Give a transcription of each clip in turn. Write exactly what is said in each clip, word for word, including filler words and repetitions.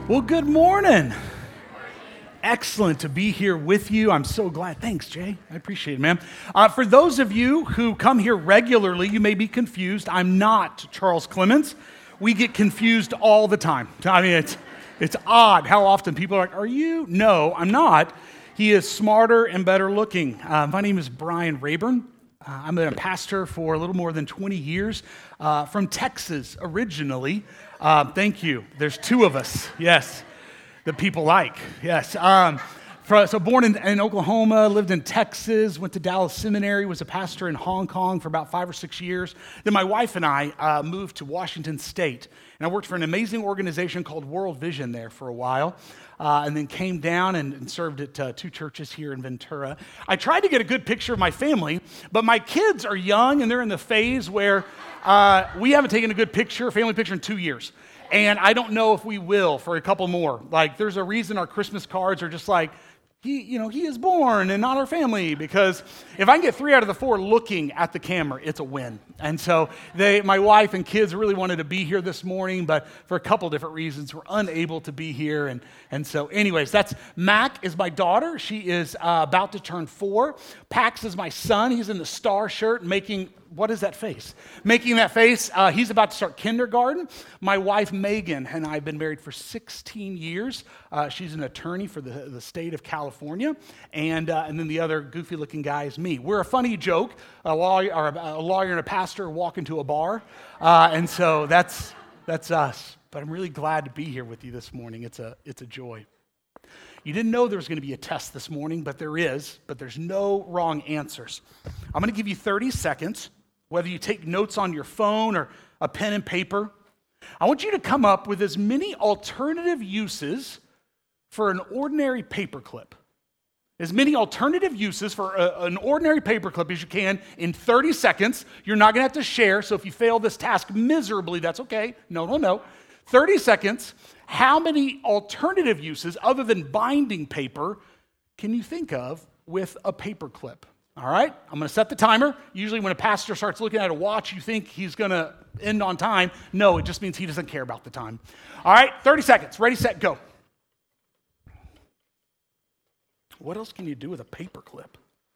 Well, good morning. Excellent to be here with you. I'm so glad. Thanks, Jay. I appreciate it, man. Uh, for those of you who come here regularly, you may be confused. I'm not Charles Clements. We get confused all the time. I mean, it's it's odd how often people are like, are you? No, I'm not. He is smarter and better looking. Uh, my name is Brian Rayburn. Uh, I'm a pastor for a little more than twenty years uh, from Texas originally. Uh, thank you. There's two of us, yes, that people like, yes. Um, for, so born in, in Oklahoma, lived in Texas, went to Dallas Seminary, was a pastor in Hong Kong for about five or six years. Then my wife and I uh, moved to Washington State, and I worked for an amazing organization called World Vision there for a while. Uh, and then came down and, and served at uh, two churches here in Ventura. I tried to get a good picture of my family, but my kids are young and they're in the phase where uh, we haven't taken a good picture, family picture in two years. And I don't know if we will for a couple more. Like, there's a reason our Christmas cards are just like, he, you know, he is born and not our family, because if I can get three out of the four looking at the camera, it's a win. And so they, my wife and kids really wanted to be here this morning, but for a couple different reasons, we're unable to be here. And, and so anyways, that's Mac is my daughter. She is uh, about to turn four. Pax is my son. He's in the star shirt making, what is that face? Making that face. Uh, he's about to start kindergarten. My wife, Megan, and I have been married for sixteen years. Uh, she's an attorney for the, the state of California. And, uh, and then the other goofy-looking guy is me. We're a funny joke. A lawyer, or a lawyer and a pastor walk into a bar. Uh, and so that's that's us. But I'm really glad to be here with you this morning. It's a, it's a joy. You didn't know there was going to be a test this morning, but there is. But there's no wrong answers. I'm going to give you thirty seconds. Whether you take notes on your phone or a pen and paper, I want you to come up with as many alternative uses for an ordinary paperclip. As many alternative uses for a, an ordinary paperclip as you can in thirty seconds. You're not going to have to share, so if you fail this task miserably, that's okay. No, no, no. thirty seconds. How many alternative uses other than binding paper can you think of with a paperclip? All right, I'm going to set the timer. Usually when a pastor starts looking at a watch, you think he's going to end on time. No, it just means he doesn't care about the time. All right, thirty seconds. Ready, set, go. What else can you do with a paperclip?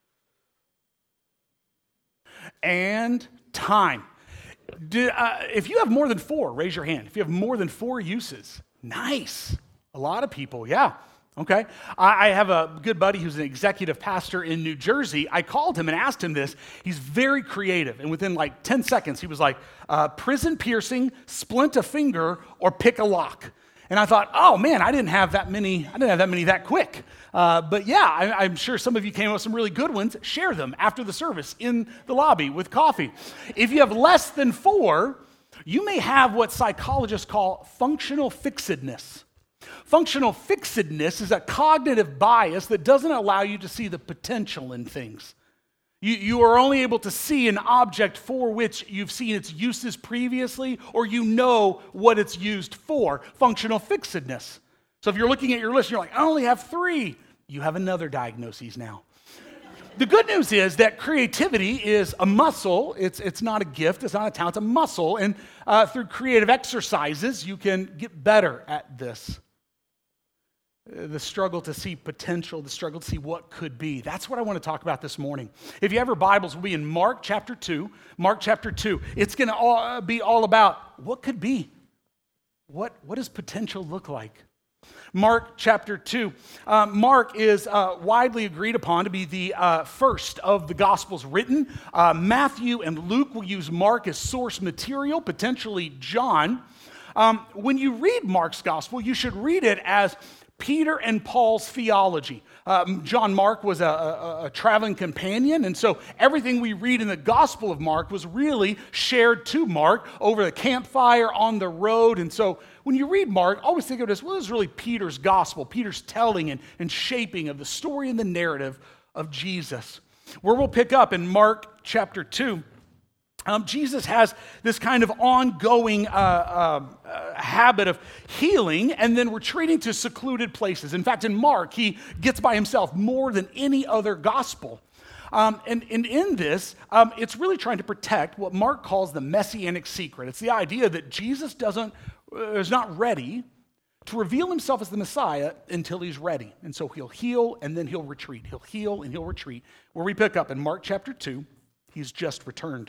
And time. Do, uh, if you have more than four, raise your hand. If you have more than four uses, nice. A lot of people, yeah. Okay, I have a good buddy who's an executive pastor in New Jersey. I called him and asked him this. He's very creative, and within like ten seconds, he was like, uh, prison piercing, splint a finger, or pick a lock. And I thought, oh man, I didn't have that many. I didn't have that many that quick. Uh, but yeah, I, I'm sure some of you came up with some really good ones. Share them after the service in the lobby with coffee. If you have less than four, you may have what psychologists call functional fixedness. Functional fixedness is a cognitive bias that doesn't allow you to see the potential in things. You, you are only able to see an object for which you've seen its uses previously, or you know what it's used for. Functional fixedness. So if you're looking at your list and you're like, I only have three, you have another diagnosis now. The good news is that creativity is a muscle. It's, it's not a gift. It's not a talent. It's a muscle. And uh, through creative exercises, you can get better at this. The struggle to see potential, the struggle to see what could be. That's what I want to talk about this morning. If you have your Bibles, we'll be in Mark chapter two. Mark chapter two. It's going to all, be all about what could be. What, what does potential look like? Mark chapter two. Uh, Mark is uh, widely agreed upon to be the uh, first of the Gospels written. Uh, Matthew and Luke will use Mark as source material, potentially John. Um, when you read Mark's Gospel, you should read it as Peter and Paul's theology. Um, John Mark was a, a, a traveling companion, and so everything we read in the Gospel of Mark was really shared to Mark over the campfire, on the road. And so when you read Mark, always think of it as, well, this is really Peter's gospel, Peter's telling and, and shaping of the story and the narrative of Jesus. Where we'll pick up in Mark chapter two, Um, Jesus has this kind of ongoing uh, uh, uh, habit of healing and then retreating to secluded places. In fact, in Mark, he gets by himself more than any other gospel. Um, and, and in this, um, it's really trying to protect what Mark calls the messianic secret. It's the idea that Jesus doesn't is not ready to reveal himself as the Messiah until he's ready. And so he'll heal and then he'll retreat. He'll heal and he'll retreat. Where we pick up in Mark chapter two, he's just returned.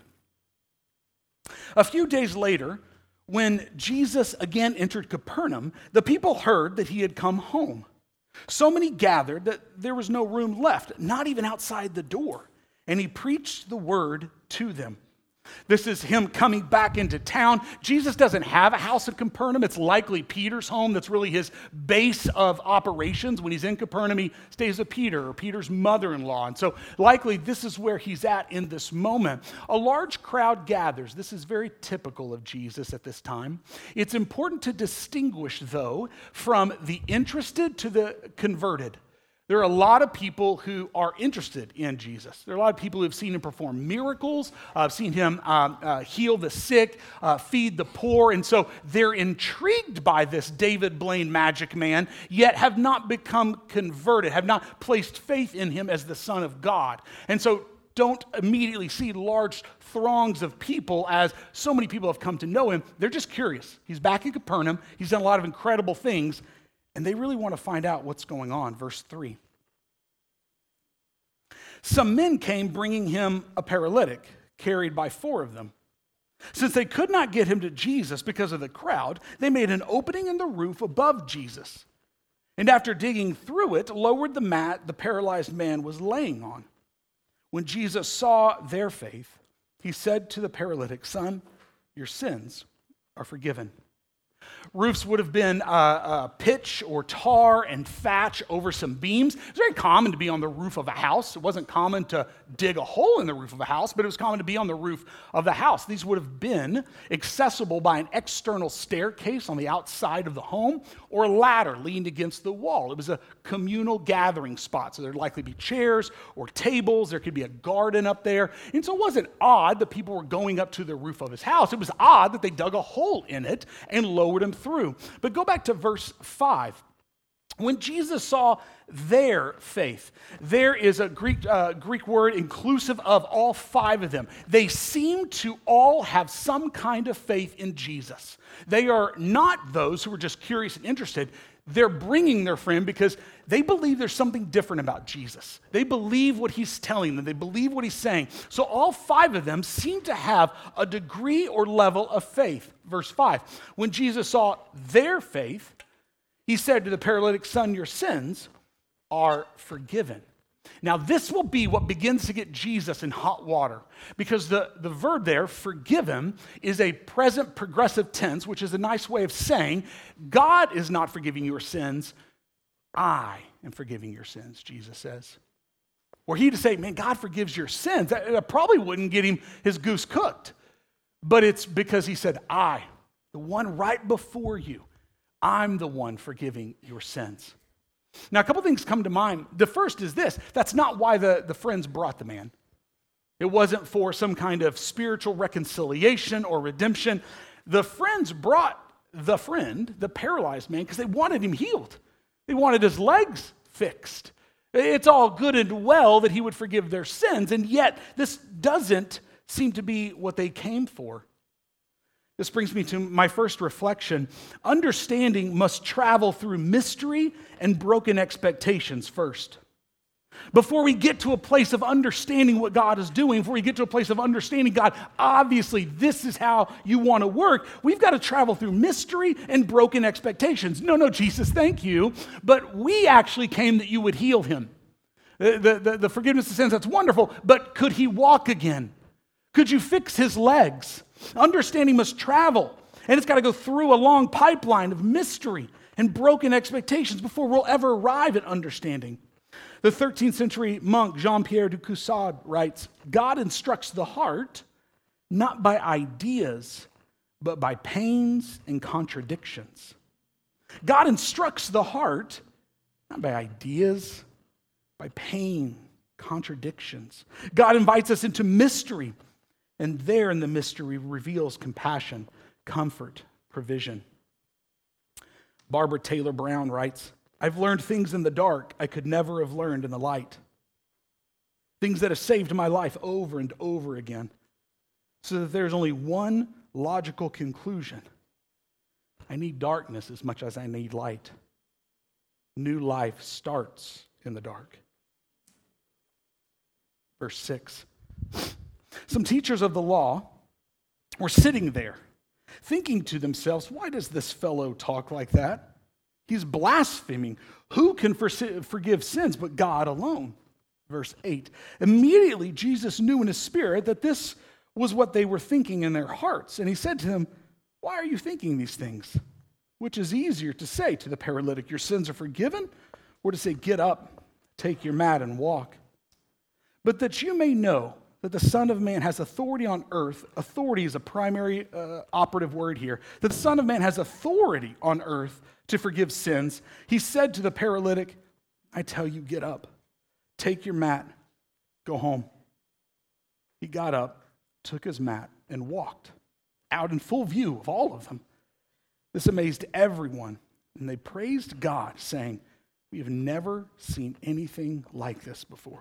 A few days later, when Jesus again entered Capernaum, the people heard that he had come home. So many gathered that there was no room left, not even outside the door. And he preached the word to them. This is him coming back into town. Jesus doesn't have a house in Capernaum. It's likely Peter's home. That's really his base of operations. When he's in Capernaum, he stays with Peter or Peter's mother-in-law. And so likely this is where he's at in this moment. A large crowd gathers. This is very typical of Jesus at this time. It's important to distinguish, though, from the interested to the converted. There are a lot of people who are interested in Jesus. There are a lot of people who have seen him perform miracles, uh, seen him um, uh, heal the sick, uh, feed the poor, and so they're intrigued by this David Blaine magic man, yet have not become converted, have not placed faith in him as the Son of God. And so don't immediately see large throngs of people as so many people have come to know him. They're just curious. He's back in Capernaum. He's done a lot of incredible things. And they really want to find out what's going on. Verse three. Some men came bringing him a paralytic, carried by four of them. Since they could not get him to Jesus because of the crowd, they made an opening in the roof above Jesus. And after digging through it, lowered the mat the paralyzed man was laying on. When Jesus saw their faith, he said to the paralytic, "Son, your sins are forgiven." Roofs would have been uh, uh, pitch or tar and thatch over some beams. It's very common to be on the roof of a house. It wasn't common to dig a hole in the roof of a house, but it was common to be on the roof of the house. These would have been accessible by an external staircase on the outside of the home or a ladder leaned against the wall. It was a communal gathering spot, so there'd likely be chairs or tables. There could be a garden up there. And so it wasn't odd that people were going up to the roof of his house. It was odd that they dug a hole in it and lowered him through. But go back to verse five. When Jesus saw their faith, there is a Greek, uh, Greek word inclusive of all five of them. They seem to all have some kind of faith in Jesus. They are not those who are just curious and interested. They're bringing their friend because they believe there's something different about Jesus. They believe what he's telling them. They believe what he's saying. So all five of them seem to have a degree or level of faith. Verse five, when Jesus saw their faith, he said to the paralytic, "Son, your sins are forgiven." Now, this will be what begins to get Jesus in hot water, because the, the verb there, forgiven, is a present progressive tense, which is a nice way of saying, God is not forgiving your sins, I am forgiving your sins, Jesus says. Were he to say, man, God forgives your sins, that, that probably wouldn't get him his goose cooked. But it's because he said, I, the one right before you, I'm the one forgiving your sins. Now, a couple things come to mind. The first is this. That's not why the, the friends brought the man. It wasn't for some kind of spiritual reconciliation or redemption. The friends brought the friend, the paralyzed man, because they wanted him healed. They wanted his legs fixed. It's all good and well that he would forgive their sins, and yet this doesn't seem to be what they came for. This brings me to my first reflection. Understanding must travel through mystery and broken expectations first. Before we get to a place of understanding what God is doing, before we get to a place of understanding God, obviously this is how you want to work, we've got to travel through mystery and broken expectations. No, no, Jesus, thank you, but we actually came that you would heal him. The, the, the forgiveness of sins, that's wonderful, but could he walk again? Could you fix his legs? Understanding must travel, and it's got to go through a long pipeline of mystery and broken expectations before we'll ever arrive at understanding. The thirteenth century monk Jean-Pierre de Caussade writes, God instructs the heart not by ideas, but by pains and contradictions. God instructs the heart not by ideas, by pain, contradictions. God invites us into mystery, and there in the mystery reveals compassion, comfort, provision. Barbara Taylor Brown writes, I've learned things in the dark I could never have learned in the light. Things that have saved my life over and over again. So that there's only one logical conclusion. I need darkness as much as I need light. New life starts in the dark. Verse six. Some teachers of the law were sitting there, thinking to themselves, why does this fellow talk like that? He's blaspheming. Who can forgive sins but God alone? Verse eight. Immediately Jesus knew in his spirit that this was what they were thinking in their hearts. And he said to them, why are you thinking these things? Which is easier to say to the paralytic, your sins are forgiven, or to say, get up, take your mat and walk? But that you may know that the Son of Man has authority on earth. Authority is a primary uh, operative word here. That the Son of Man has authority on earth to forgive sins. He said to the paralytic, I tell you, get up, take your mat, go home. He got up, took his mat, and walked out in full view of all of them. This amazed everyone, and they praised God, saying, we have never seen anything like this before.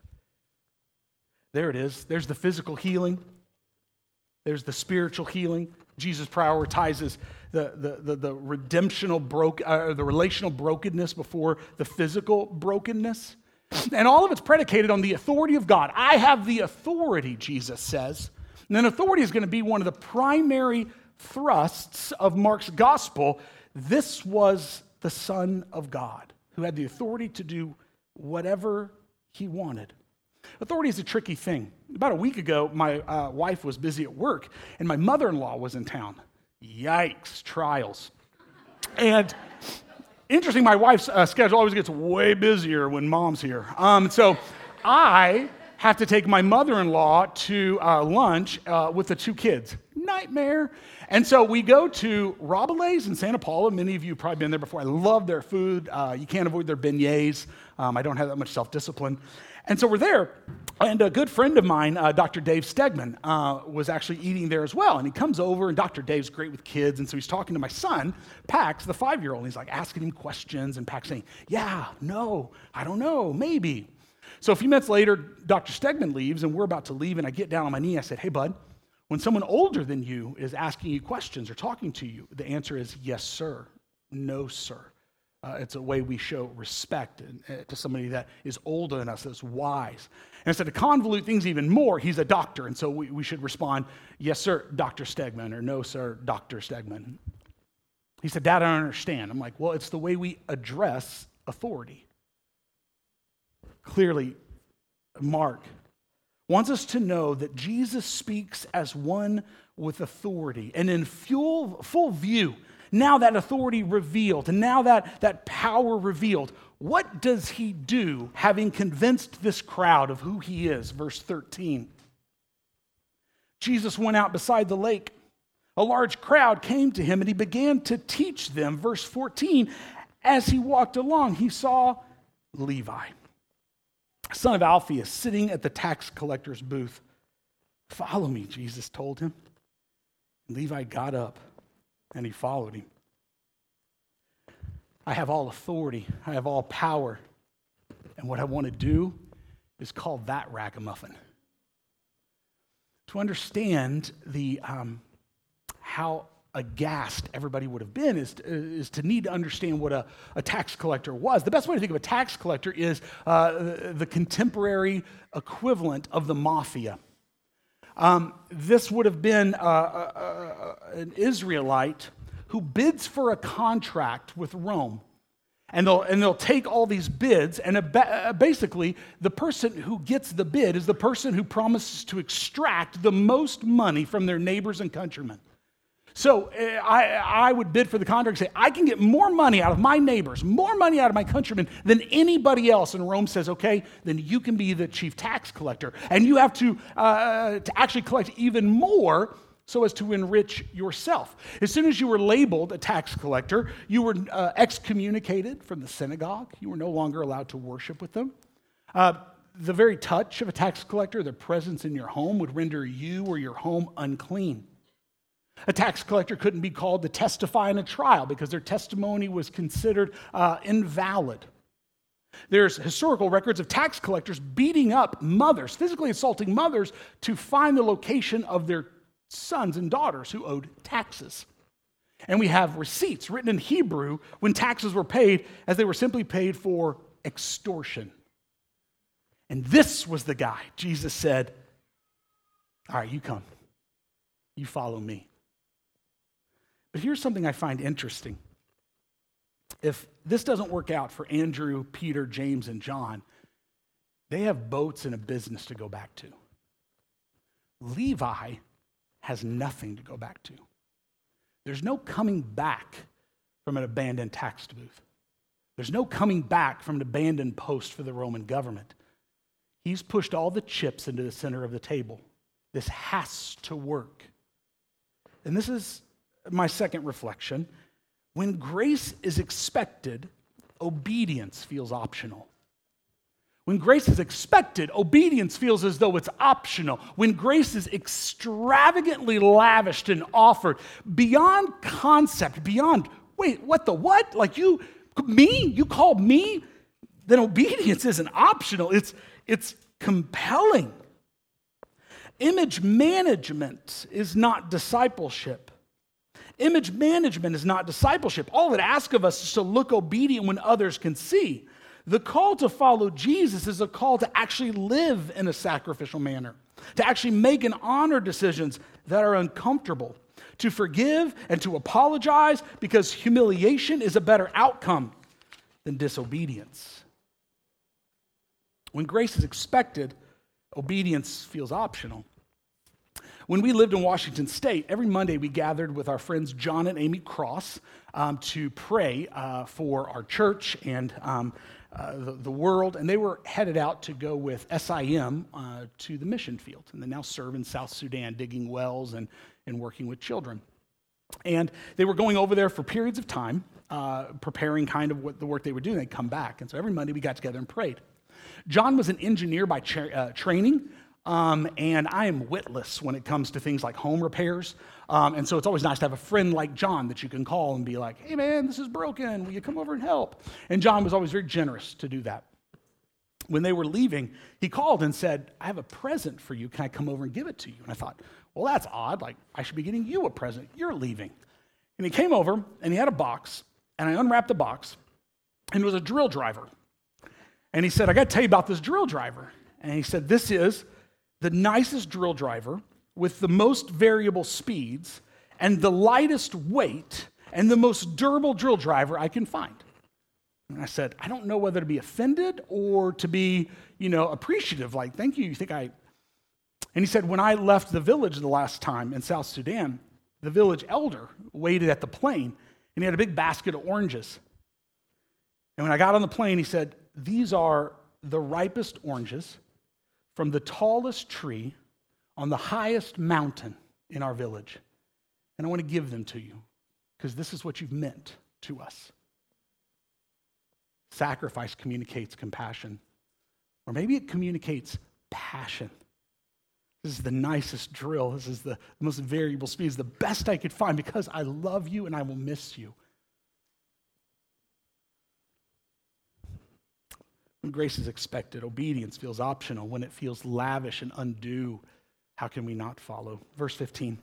There it is. There's the physical healing. There's the spiritual healing. Jesus prioritizes the, the, the, the redemptional broke, uh, the relational brokenness before the physical brokenness. And all of it's predicated on the authority of God. I have the authority, Jesus says. And then authority is going to be one of the primary thrusts of Mark's gospel. This was the Son of God who had the authority to do whatever he wanted. Authority is a tricky thing. About a week ago, my uh, wife was busy at work, and my mother-in-law was in town. Yikes, trials. And interesting, my wife's uh, schedule always gets way busier when mom's here. Um, so I have to take my mother-in-law to uh, lunch uh, with the two kids. Nightmare. And so we go to Rabelais in Santa Paula. Many of you have probably been there before. I love their food. Uh, you can't avoid their beignets. Um, I don't have that much self-discipline. And so we're there, and a good friend of mine, uh, Doctor Dave Stegman, uh, was actually eating there as well. And he comes over, and Doctor Dave's great with kids, and so he's talking to my son, Pax, the five-year-old, and he's like asking him questions, and Pax saying, yeah, no, I don't know, maybe. So a few minutes later, Doctor Stegman leaves, and we're about to leave, and I get down on my knee. I said, hey, bud, when someone older than you is asking you questions or talking to you, the answer is yes, sir, no, sir. Uh, it's a way we show respect uh, to somebody that is older than us, that's wise. And so to convolute things even more, he's a doctor, and so we, we should respond, yes, sir, Doctor Stegman, or no, sir, Doctor Stegman. He said, Dad, I don't understand. I'm like, well, it's the way we address authority. Clearly, Mark wants us to know that Jesus speaks as one with authority and in full, full view. Now that authority revealed, and now that, that power revealed, what does he do, having convinced this crowd of who he is? Verse thirteen. Jesus went out beside the lake. A large crowd came to him, and he began to teach them. Verse fourteen, as he walked along, he saw Levi, son of Alphaeus, sitting at the tax collector's booth. Follow me, Jesus told him. Levi got up, and he followed him. I have all authority. I have all power. And what I want to do is call that ragamuffin. To understand the um, how aghast everybody would have been is, is to need to understand what a, a tax collector was. The best way to think of a tax collector is uh, the, the contemporary equivalent of the mafia. Um, this would have been uh, uh, uh, an Israelite who bids for a contract with Rome. And they'll, and they'll take all these bids, and uh, basically the person who gets the bid is the person who promises to extract the most money from their neighbors and countrymen. So uh, I, I would bid for the contract and say, I can get more money out of my neighbors, more money out of my countrymen than anybody else. And Rome says, okay, then you can be the chief tax collector. And you have to, uh, to actually collect even more so as to enrich yourself. As soon as you were labeled a tax collector, you were uh, excommunicated from the synagogue. You were no longer allowed to worship with them. Uh, the very touch of a tax collector, their presence in your home, would render you or your home unclean. A tax collector couldn't be called to testify in a trial because their testimony was considered uh, invalid. There's historical records of tax collectors beating up mothers, physically assaulting mothers, to find the location of their sons and daughters who owed taxes. And we have receipts written in Hebrew when taxes were paid, as they were simply paid for extortion. And this was the guy. Jesus said, all right, you come. You follow me. But here's something I find interesting. If this doesn't work out for Andrew, Peter, James, and John, they have boats and a business to go back to. Levi has nothing to go back to. There's no coming back from an abandoned tax booth. There's no coming back from an abandoned post for the Roman government. He's pushed all the chips into the center of the table. This has to work. And this is my second reflection. When grace is expected, obedience feels optional. When grace is expected, obedience feels as though it's optional. When grace is extravagantly lavished and offered beyond concept, beyond, wait, what the what? Like you, me? You called me? Then obedience isn't optional. It's, it's compelling. Image management is not discipleship. Image management is not discipleship. All it asks of us is to look obedient when others can see. The call to follow Jesus is a call to actually live in a sacrificial manner, to actually make and honor decisions that are uncomfortable, to forgive and to apologize because humiliation is a better outcome than disobedience. When grace is expected, obedience feels optional. When we lived in Washington State, every Monday we gathered with our friends John and Amy Cross um, to pray uh, for our church and um, uh, the, the world, and they were headed out to go with S I M uh, to the mission field, and they now serve in South Sudan, digging wells and, and working with children. And they were going over there for periods of time, uh, preparing kind of what the work they were doing. They'd come back, and so every Monday we got together and prayed. John was an engineer by tra- uh, training, Um, and I am witless when it comes to things like home repairs. Um, and so it's always nice to have a friend like John that you can call and be like, hey man, this is broken. Will you come over and help? And John was always very generous to do that. When they were leaving, he called and said, I have a present for you. Can I come over and give it to you? And I thought, well, that's odd. Like, I should be getting you a present. You're leaving. And he came over and he had a box, and I unwrapped the box, and it was a drill driver. And he said, I got to tell you about this drill driver. And he said, this is the nicest drill driver with the most variable speeds and the lightest weight and the most durable drill driver I can find. And I said, I don't know whether to be offended or to be, you know, appreciative, like, thank you, you think I... And he said, when I left the village the last time in South Sudan, the village elder waited at the plane, and he had a big basket of oranges. And when I got on the plane, he said, these are the ripest oranges from the tallest tree on the highest mountain in our village. And I want to give them to you because this is what you've meant to us. Sacrifice communicates compassion, or maybe it communicates passion. This is the nicest drill. This is the most variable speed. It's the best I could find because I love you and I will miss you. When grace is expected, obedience feels optional. When it feels lavish and undue, how can we not follow? Verse fifteen.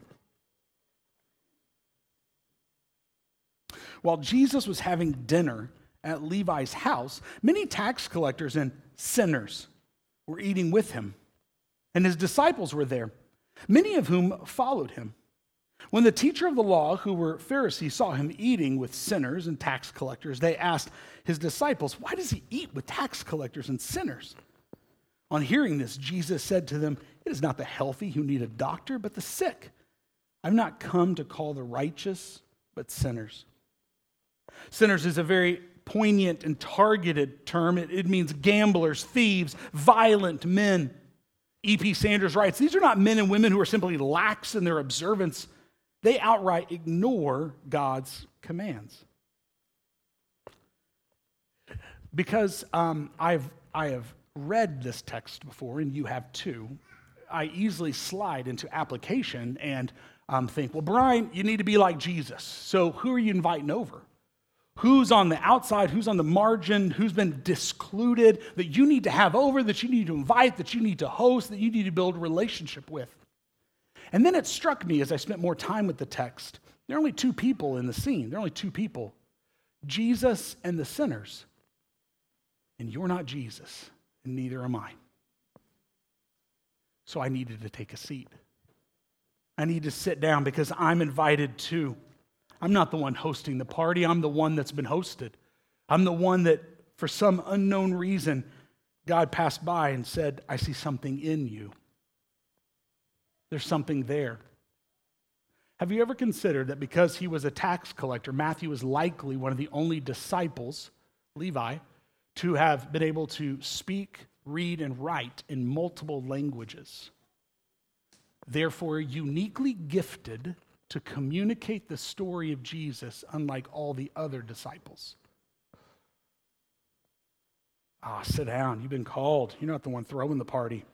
While Jesus was having dinner at Levi's house, many tax collectors and sinners were eating with him, and his disciples were there, many of whom followed him. When the teacher of the law, who were Pharisees, saw him eating with sinners and tax collectors, they asked his disciples, why does he eat with tax collectors and sinners? On hearing this, Jesus said to them, it is not the healthy who need a doctor, but the sick. I've not come to call the righteous, but sinners. Sinners is a very poignant and targeted term. It, it means gamblers, thieves, violent men. E P Sanders writes, these are not men and women who are simply lax in their observance. They outright ignore God's commands. Because um, I've I have read this text before, and you have too, I easily slide into application and um, think, well, Brian, you need to be like Jesus. So who are you inviting over? Who's on the outside? Who's on the margin? Who's been discluded that you need to have over, that you need to invite, that you need to host, that you need to build a relationship with? And then it struck me as I spent more time with the text There are only two people in the scene. There are only two people, Jesus and the sinners. And you're not Jesus, and neither am I. So I needed to take a seat. I need to sit down because I'm invited too. I'm not the one hosting the party. I'm the one that's been hosted. I'm the one that, for some unknown reason, God passed by and said, I see something in you. There's something there. Have you ever considered that because he was a tax collector, Matthew was likely one of the only disciples, Levi, to have been able to speak, read, and write in multiple languages? Therefore, uniquely gifted to communicate the story of Jesus, unlike all the other disciples. Ah, sit down. You've been called. You're not the one throwing the party.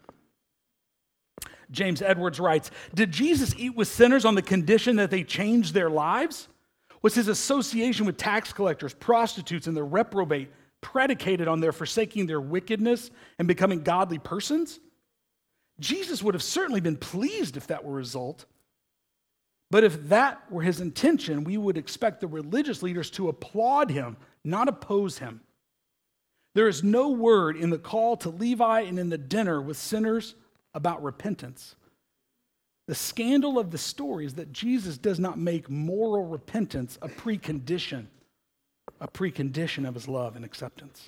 James Edwards writes, did Jesus eat with sinners on the condition that they changed their lives? Was his association with tax collectors, prostitutes, and the reprobate predicated on their forsaking their wickedness and becoming godly persons? Jesus would have certainly been pleased if that were a result. But if that were his intention, we would expect the religious leaders to applaud him, not oppose him. There is no word in the call to Levi and in the dinner with sinners about repentance. The scandal of the story is that Jesus does not make moral repentance a precondition, a precondition of his love and acceptance.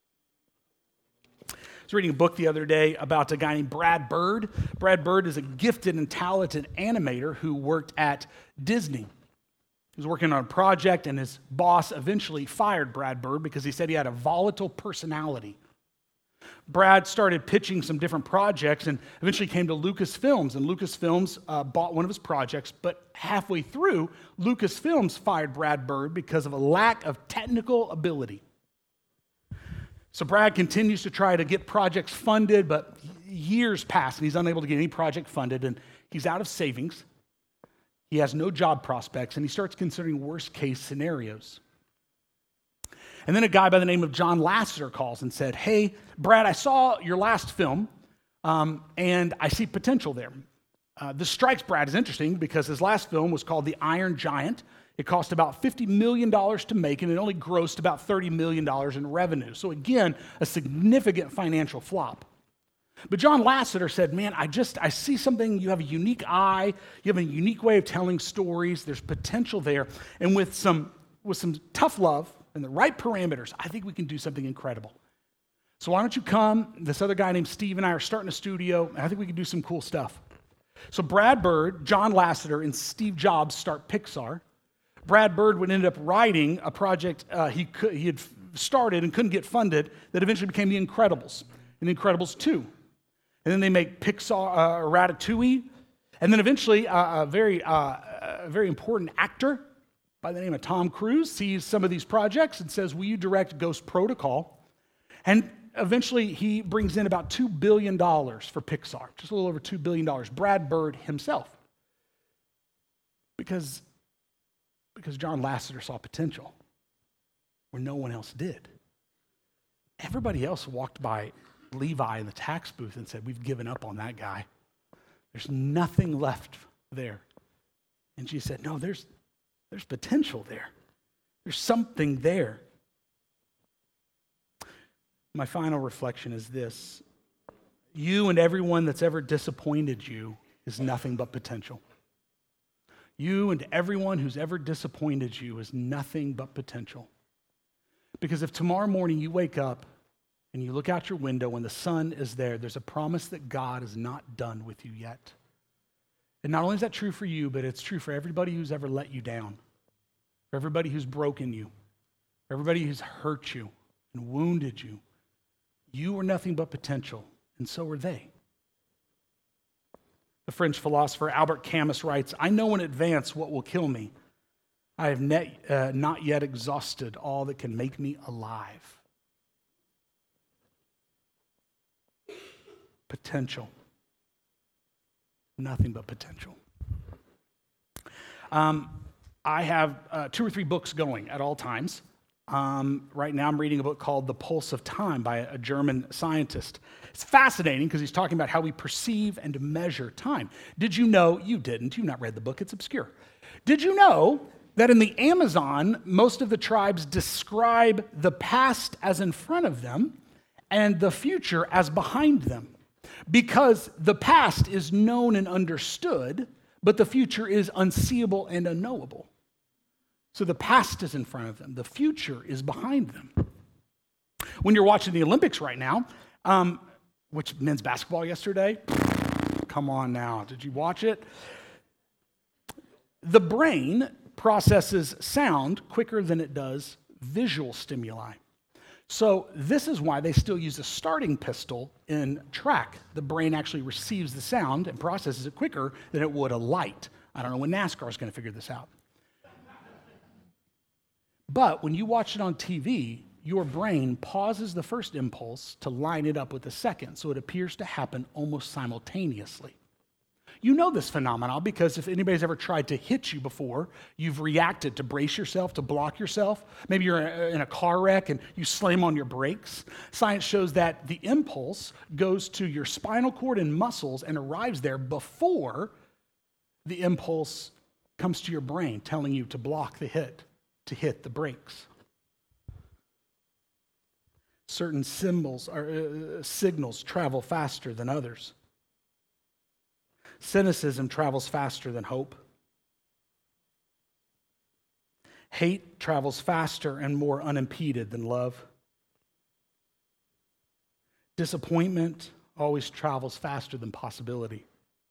I was reading a book the other day about a guy named Brad Bird. Brad Bird is a gifted and talented animator who worked at Disney. He was working on a project, and his boss eventually fired Brad Bird because he said he had a volatile personality. Brad started pitching some different projects and eventually came to Lucasfilms, and Lucasfilms uh, bought one of his projects, but halfway through, Lucasfilms fired Brad Bird because of a lack of technical ability. So Brad continues to try to get projects funded, but years pass and he's unable to get any project funded, and he's out of savings. He has no job prospects, and he starts considering worst-case scenarios. And then a guy by the name of John Lasseter calls and said, hey, Brad, I saw your last film, um, and I see potential there. Uh, this strikes Brad as interesting because his last film was called The Iron Giant. It cost about fifty million dollars to make, and it only grossed about thirty million dollars in revenue. So again, a significant financial flop. But John Lasseter said, man, I just, I see something, you have a unique eye, you have a unique way of telling stories, there's potential there, and with some, with some tough love and the right parameters, I think we can do something incredible. So why don't you come? This other guy named Steve and I are starting a studio, and I think we can do some cool stuff. So Brad Bird, John Lasseter, and Steve Jobs start Pixar. Brad Bird would end up writing a project uh, he, could, he had started and couldn't get funded that eventually became The Incredibles, and The Incredibles two. And then they make Pixar, uh, Ratatouille, and then eventually uh, a very, uh, a very important actor by the name of Tom Cruise sees some of these projects and says, will you direct Ghost Protocol? And eventually he brings in about two billion dollars for Pixar, just a little over two billion dollars. Brad Bird himself. Because, because John Lasseter saw potential where no one else did. Everybody else walked by Levi in the tax booth and said, we've given up on that guy. There's nothing left there. And she said, no, there's there's potential there. There's something there. My final reflection is this. You and everyone that's ever disappointed you is nothing but potential. You and everyone who's ever disappointed you is nothing but potential. Because if tomorrow morning you wake up and you look out your window and the sun is there, there's a promise that God is not done with you yet. And not only is that true for you, but it's true for everybody who's ever let you down, for everybody who's broken you, for everybody who's hurt you and wounded you. You are nothing but potential, and so are they. The French philosopher Albert Camus writes, I know in advance what will kill me. I have net, uh, not yet exhausted all that can make me alive. Potential. Nothing but potential. Um, I have uh, two or three books going at all times. Um, right now I'm reading a book called The Pulse of Time by a, a German scientist. It's fascinating because he's talking about how we perceive and measure time. Did you know? You didn't. You've not read the book. It's obscure. Did you know that in the Amazon, most of the tribes describe the past as in front of them and the future as behind them? Because the past is known and understood, but the future is unseeable and unknowable. So the past is in front of them. The future is behind them. When you're watching the Olympics right now, um, which men's basketball yesterday, come on now, did you watch it? The brain processes sound quicker than it does visual stimuli. So this is why they still use a starting pistol in track. The brain actually receives the sound and processes it quicker than it would a light. I don't know when NASCAR is going to figure this out. But when you watch it on T V, your brain pauses the first impulse to line it up with the second, so it appears to happen almost simultaneously. You know this phenomenon because if anybody's ever tried to hit you before, you've reacted to brace yourself, to block yourself. Maybe you're in a car wreck and you slam on your brakes. Science shows that the impulse goes to your spinal cord and muscles and arrives there before the impulse comes to your brain, telling you to block the hit, to hit the brakes. Certain symbols or uh, signals travel faster than others. Cynicism travels faster than hope. Hate travels faster and more unimpeded than love. Disappointment always travels faster than possibility.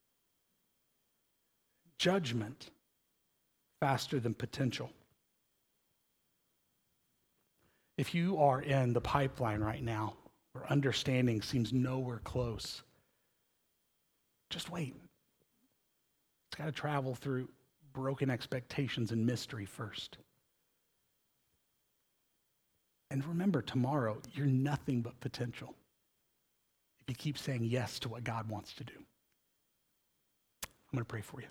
Judgment faster than potential. If you are in the pipeline right now where understanding seems nowhere close, just wait. It's got to travel through broken expectations and mystery first. And remember, tomorrow, you're nothing but potential if you keep saying yes to what God wants to do. I'm going to pray for you.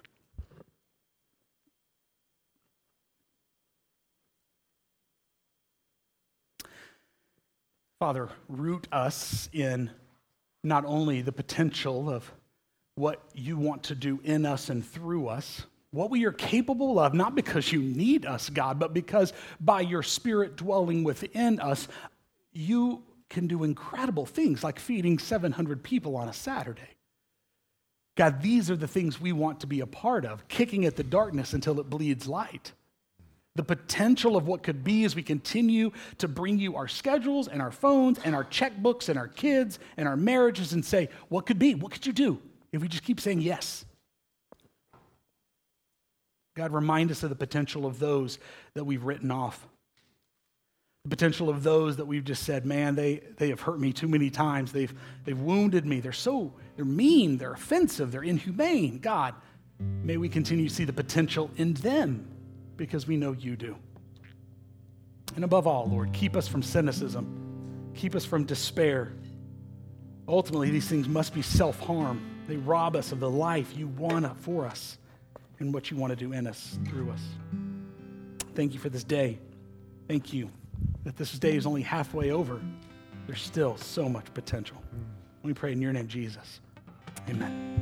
Father, root us in not only the potential of what you want to do in us and through us, what we are capable of, not because you need us, God, but because by your Spirit dwelling within us, you can do incredible things like feeding seven hundred people on a Saturday. God, these are the things we want to be a part of, kicking at the darkness until it bleeds light. The potential of what could be as we continue to bring you our schedules and our phones and our checkbooks and our kids and our marriages and say, what could be? What could you do if we just keep saying yes? God, remind us of the potential of those that we've written off. The potential of those that we've just said, man, they, they have hurt me too many times. They've, they've wounded me. They're so, they're mean, they're offensive, they're inhumane. God, may we continue to see the potential in them because we know you do. And above all, Lord, keep us from cynicism. Keep us from despair. Ultimately, these things must be self-harm. They rob us of the life you want for us and what you want to do in us, through us. Thank you for this day. Thank you that this day is only halfway over. There's still so much potential. We pray in your name, Jesus. Amen.